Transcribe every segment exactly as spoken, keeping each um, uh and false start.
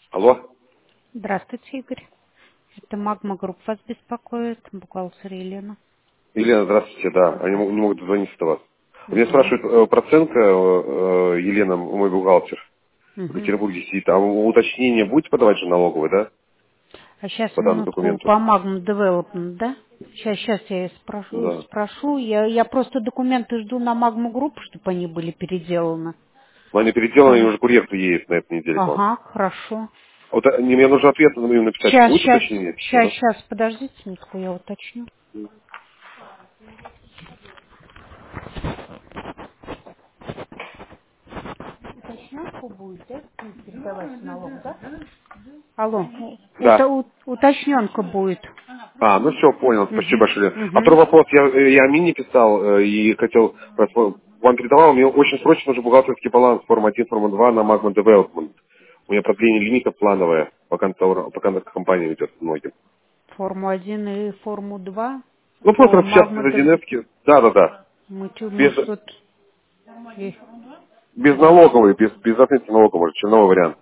Алло? Здравствуйте, Игорь. Это Магма Групп вас беспокоит, бухгалтер Елена. Елена, здравствуйте, да. Они мо- не могут дозвониться до вас. Меня Угу. спрашивает э, процентка, э, э, Елена, мой бухгалтер, в Угу. Петербурге сидит. А вы уточнение будете подавать же налоговой, да? А сейчас По данному минутку документу? по Магма Development, да? Сейчас, сейчас я спрошу, Да. спрошу. Я, я просто документы жду на Магму Групп, чтобы они были переделаны. Но они переделаны, и Там. уже курьер приедет на этой неделе к вам. Ага, хорошо. Вот, э, не- мне нужно ответ на им написать. Сейчас, Будет сейчас, уточнение сейчас, письменно? сейчас, подождите минутку, я уточню. Уточненку будет, да? Передавать налог, да? Алло, Да. это у- уточненка будет. А, ну все, понял, спасибо Угу, большое. А угу. второй вопрос, я, э, я Мине писал э, и хотел, э, вам передавал, мне очень срочно нужен бухгалтерский баланс, форма один, форма два на Magma Development. У меня продление лимита плановое, пока, контора- пока компания идет многим. Форму один и форму два Ну, просто по распечататься за Магнитов. Диневски, да-да-да, Мы, чё- мы без, что-то... и- без налоговой, без, без отметки налоговой, черновой вариант.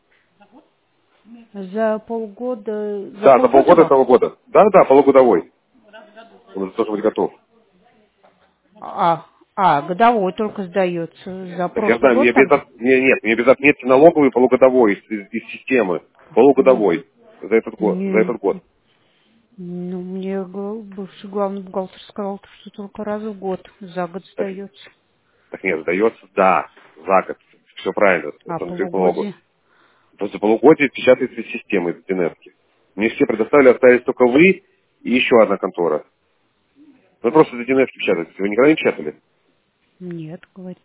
За полгода... За Да, за полгода полгода вам? этого года. Да-да, полугодовой. Он должен быть готов. А, а, годовой только сдается. За Так я прошлый знаю, год мне без, там? от- не, нет, мне без отметки налоговой полугодовой из, из- из системы. М, Полугодовой. За этот год. За Не, этот год. ну, мне г- бывший главный бухгалтер сказал, что только раз в год, за год Так, сдается. так нет, сдается, да, за год. Все правильно. А Это он говорит налогу. полугодие? За полугодие печатается из системы, из Динетки. Мне все предоставили, остались только вы и еще одна контора. Вы просто за Динетки печатаете. Вы никогда не печатали? Нет, говорит.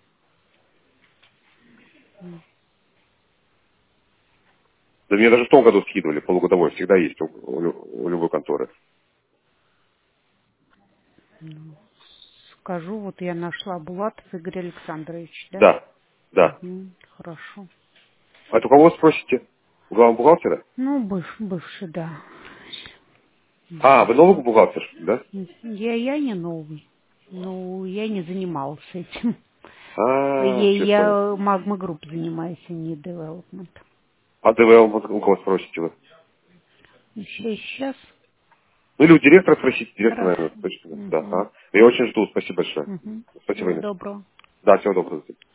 Да мне даже в том году скидывали, полугодовой. Всегда есть у, у лю- у любой конторы. Ну, скажу, вот я нашла Булатов Игорь Александрович, да? Да, да. Угу, хорошо. А это у кого спросите? У главного бухгалтера? Ну, быв, бывший, да. А, вы новый Вот. бухгалтер, да? Я, я не новый. Ну, я не занималась этим. А, Я, все понял. я Магма Групп занимаюсь, а не девелопмент. А ДВЛ вот у кого спросите вы? Сейчас. Ну или у директора спросите, директор, Хорошо. наверное, точно. Да, Угу. ага. Я очень жду, спасибо большое. Угу. Спасибо, Всего Инесса. доброго. Да, всего доброго.